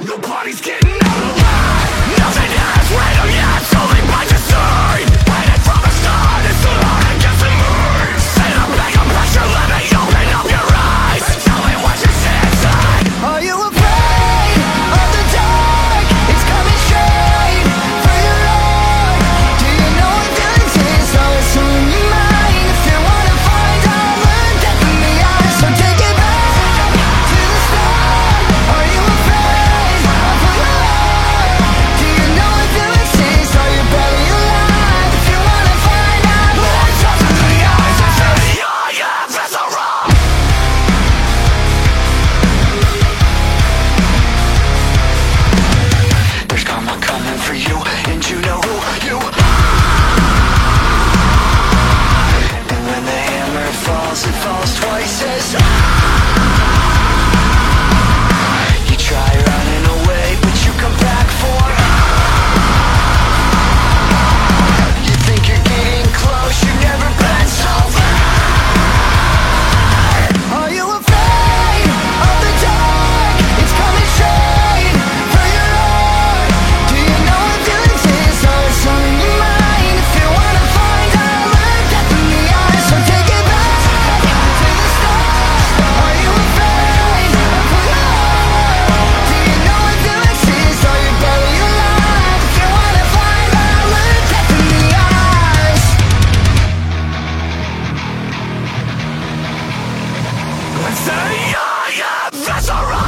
Nobody's getting out alive. Nothing has freedom yet, solely by design. Waiting from the start, it's too hard to get to me. Sit up, make a pressure, let me open up your eyes. Tell me what you see inside. Are you afraid of the dark? It's coming straight for your heart. Do you know what feelings is? Oh, it's in your mind. If you wanna find out, look death in the eyes. So take it back to the start. Are you afraid of who you are? Do you know what feelings is? Are you barely alive? If you wanna find out, look Just in the eyes, it's in the eye of visceral. There's karma coming for you, and you know who you are. And when the hammer falls, it falls twice as hard. You try running away, but you come back for more. You think you're getting close, you've never been so far. Are you afraid of the dark? It's coming straight for your heart. Do you know what feelings is? Oh, it's all in your mind. If you wanna find out, look death in the eyes. So take it back to the start. Are you afraid of who you are? Do you know what feelings is? Are you barely alive? If you wanna find out, look death in the eyes. It's the eye of visceral.